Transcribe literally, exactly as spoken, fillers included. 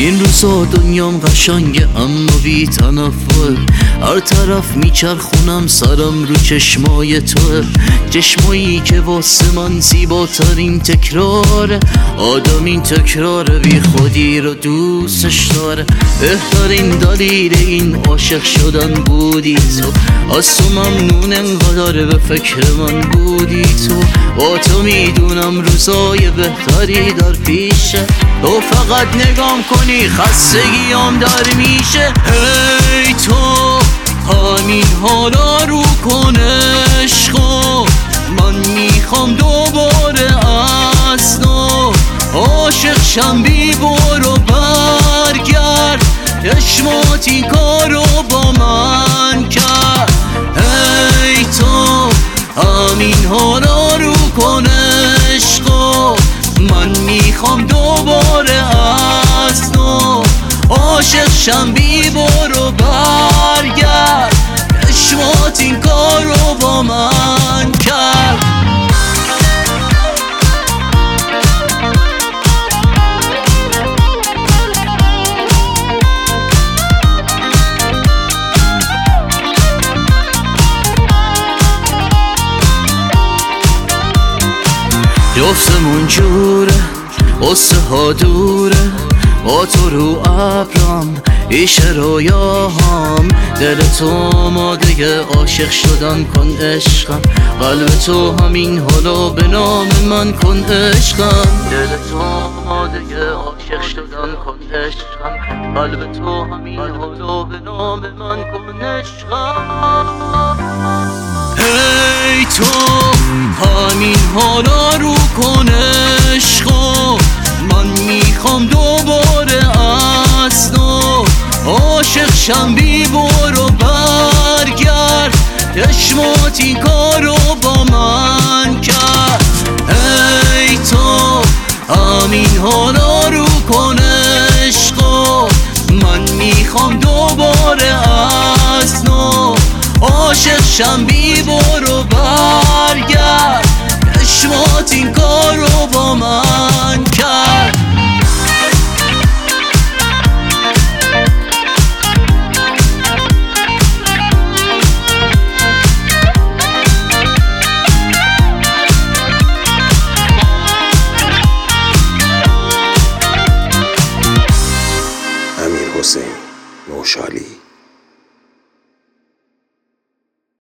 این روزا دنیام قشنگه اما بی تنفر، هر طرف میچرخونم سرم رو چشمای توه، چشمایی که واسه من زیباترین تکراره، آدم این تکرار بی خودی رو دوستش داره. بهترین دلیل این عاشق شدن بودی تو، از تو ممنون انقدر به فکر من بودی تو. با تو میدونم روزای بهتری در پیشه، تو فقط نگام کنی خستگیام در میشه. هی تو همین حالا رو کن عشقو، من میخوام دوباره از نو عاشق شم، بی برو برگرد، چشمات این کارو با من کرد. هی تو همین حالا رو کن عشقو، من میخوام دوباره از نو عاشق شم، بی برو برگرد، چشمات این کارو با من کرد. جفتمون جوره، قصه ها دوره، با تو رو ابرم ایشه رویاهام. دل تو آماده عاشق شدن کن عشقم، قلب تو همین حالا به نام من کن عشقم. دل تو آماده عاشق شدن کن عشقم، قلب تو همین حالا به نام من کن عشقم. هی تو همین حالا رو کن عشقو، من میخوام دوباره از نو عاشق شم، بی برو برگرد، چشمات این کارو با من کرد. ای تو همین حالا رو کن عشقو، من میخوام دوباره از نو عاشق شم، بی برو برگرد، چشمات این کارو با من کرد. امیر حسین نوشالی.